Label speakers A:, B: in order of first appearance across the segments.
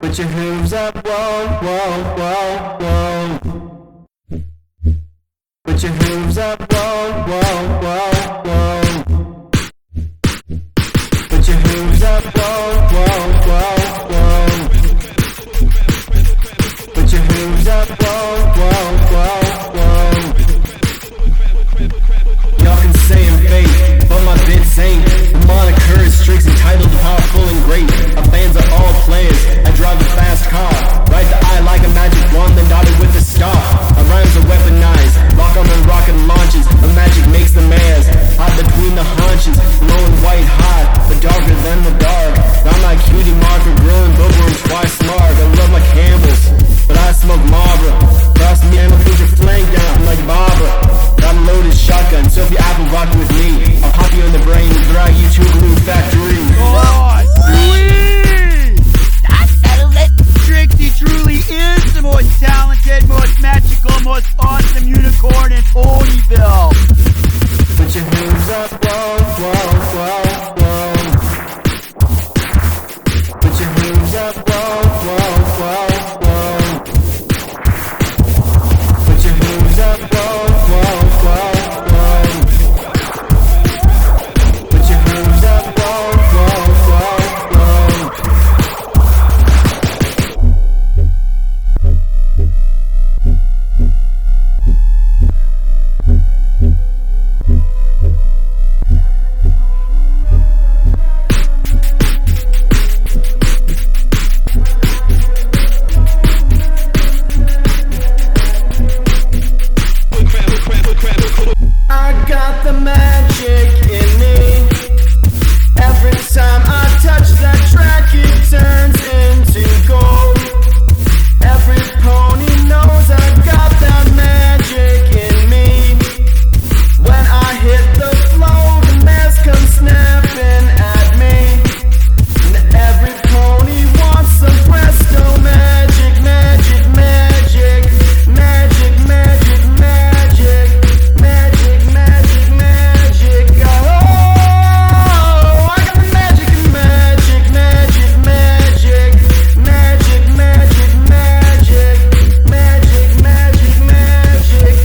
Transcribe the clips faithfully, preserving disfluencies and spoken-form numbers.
A: Put your hooves up, whoa, whoa, whoa, whoa. Put your hooves up, whoa, whoa, whoa, whoa. Put your hooves up, whoa, whoa, whoa, whoa. Put your hooves up, whoa, whoa, whoa, whoa. Y'all can say I'm fake, but my bits ain't. The moniker is strict, entitled, powerful, and great. Our fans are all players. I drive a fast car, ride the eye like a magic wand, then dotted with a star. Our rhymes are weaponized, lock on and rocket launches. The magic makes the mares hot between the haunches, glowing white hot, but darker than the dark. I'm like cutie marker, growing bookworms twice smart. I love my Campbells, but I smoke Marlboro. Cross me and I'll put your flank down like Barbara. Got a loaded shotgun, so if you apple rock with me, I'll pop you in the brain and drag you to a glue factory.
B: Oh, sweet! That settles it. Trixie truly is the most talented, most magical, most awesome unicorn in Ponyville.
A: Put your hooves up, whoa, whoa, whoa, whoa. Put your hooves up, whoa, whoa, whoa, whoa. Put your hooves up, whoa, whoa, whoa, whoa. Put your hooves up, whoa, whoa, whoa, whoa. I got the magic in me. Every time I touch that track, it turns into gold. Every pony knows I've got that magic in me. When I hit the flow, the mares come snapping at me. And every pony wants some presto magic, magic, magic, magic, magic, magic. Magic, magic, magic, oh, I got the magic and magic, magic, magic, magic, magic, magic, magic, magic, magic,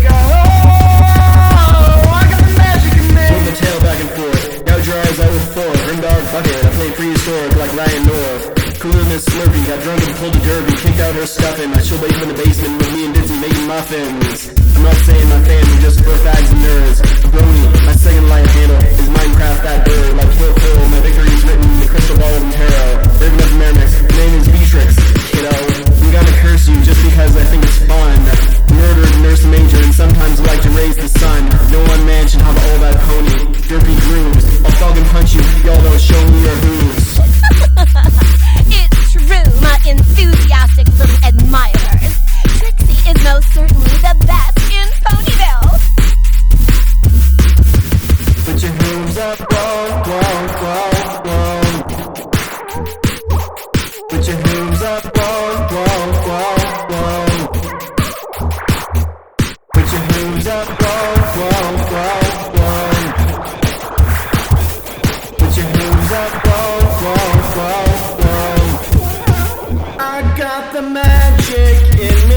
A: oh, I got the magic and magic. Swing the tail back and forth, gouge your eyes out with fork, rim dog bucket, I play prehistoric like Ryan North. Cool in this Slurpee, got drunk and pulled a derby, kicked out her stuffing, I chill babe in the basement with me and Dizzy making muffins. I'm not saying my family just for fags and nerds. Brony, my second light handle is Minecraft that bird. Like Phil Phil, my victory is written in the crystal ball of tarot. Raven of Mermix, my name is Beatrix, kiddo. I'm gonna curse you just because I think it's fun. Murdered nurse major and sometimes like to raise the sun. No one man should have all that pony. Derpy grooves, I'll dog and punch you, y'all don't show me your hooves.
C: It's true, my enthusiastic little admirers. Trixie is most certainly the best in Ponyville.
A: Put your hooves up, whoa, whoa, whoa, whoa. Put your hooves up, whoa, whoa, whoa, whoa. Put your hooves up, whoa, whoa, whoa, whoa. Put your hooves up, whoa, whoa, whoa, whoa. I got the magic in me.